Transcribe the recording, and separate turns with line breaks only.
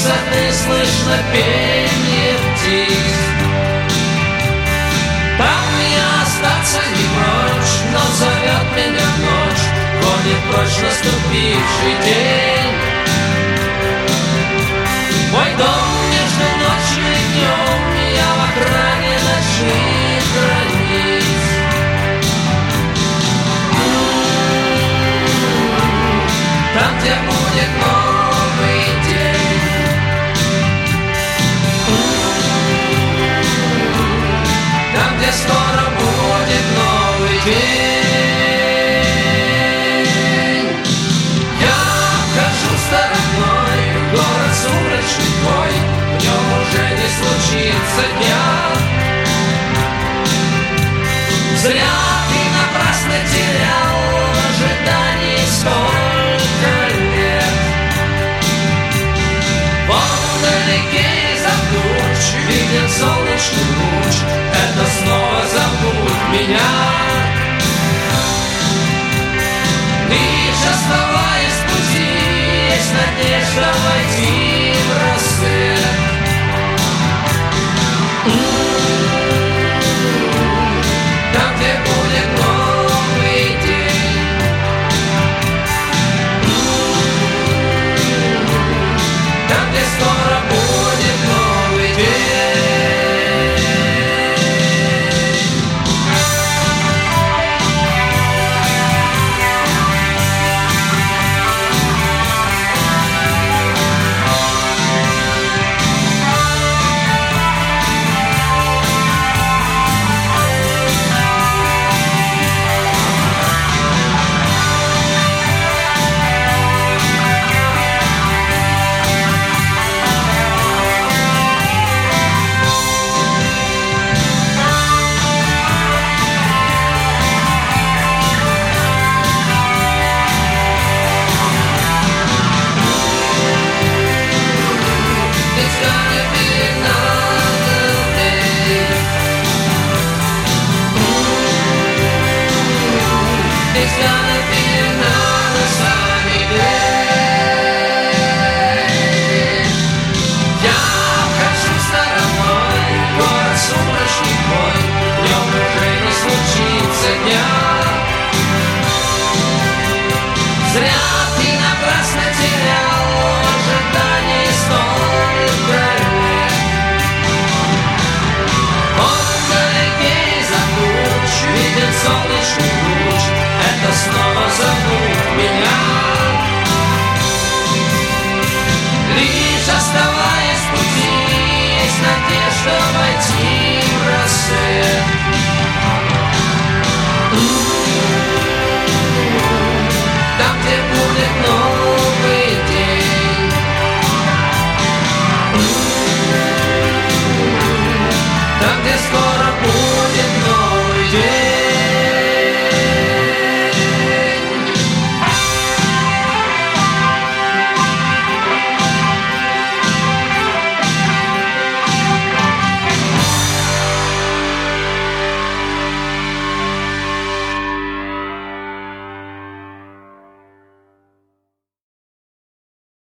высоты слышно пение птиц. Там я остаться не прочь, но зовет меня ночь, гонит прочь наступивший день. Мой дом между ночью и днем, я в охране ночных границ. Там, где будет новый день, там, где скоро будет новый день. Я обхожу стороной город сумрачный твой, в нем уже не случится дня. Зря ты напрасно терял в ожидании столько лет. Вон вдалеке из-за туч виден солнечный луч, это снова зовут меня. Лишь оставаясь в пути, есть надежда